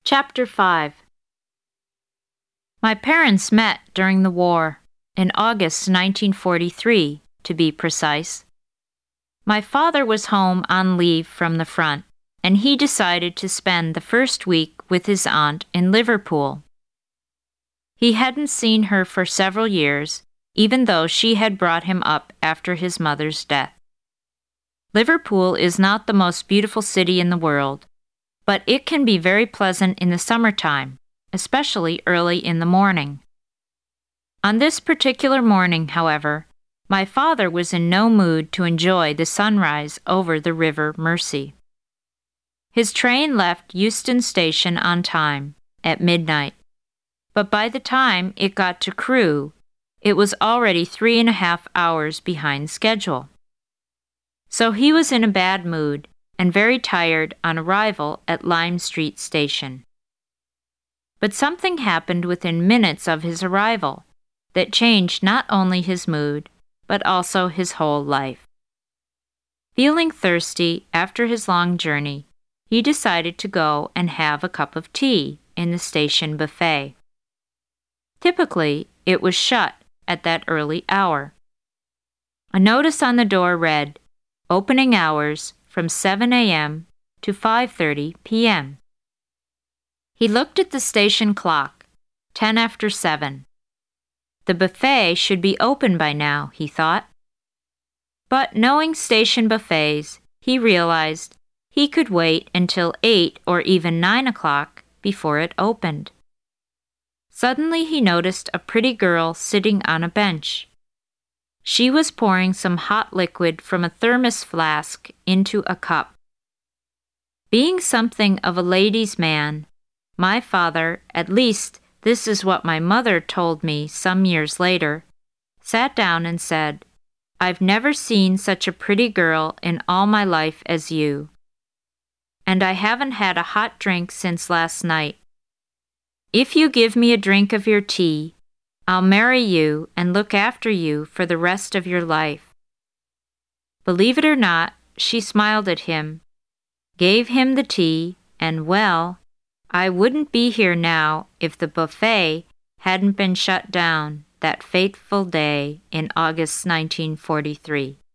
Chapter 5. My parents met during the war, in August 1943, to be precise. My father was home on leave from the front, and he decided to spend the first week with his aunt in Liverpool. He hadn't seen her for several years, even though she had brought him up after his mother's death. Liverpool is not the most beautiful city in the world, but it can be very pleasant in the summertime, especially early in the morning. On this particular morning, however, my father was in no mood to enjoy the sunrise over the River Mersey. His train left Euston Station on time, at midnight, but by the time it got to Crewe, it was already 3.5 hours behind schedule. So he was in a bad mood and very tired on arrival at Lime Street Station. But something happened within minutes of his arrival that changed not only his mood, but also his whole life. Feeling thirsty after his long journey, he decided to go and have a cup of tea in the station buffet. Typically, it was shut at that early hour. A notice on the door read, "Opening hours from 7 a.m. to 5:30 p.m. He looked at the station clock, 10 after 7. The buffet should be open by now, he thought. But knowing station buffets, he realized he could wait until 8 or even 9 o'clock before it opened. Suddenly he noticed a pretty girl sitting on a bench. She was pouring some hot liquid from a thermos flask into a cup. Being something of a ladies' man, my father, at least this is what my mother told me some years later, sat down and said, "I've never seen such a pretty girl in all my life as you. And I haven't had a hot drink since last night. If you give me a drink of your tea, I'll marry you and look after you for the rest of your life." Believe it or not, she smiled at him, gave him the tea, and well, I wouldn't be here now if the buffet hadn't been shut down that fateful day in August 1943.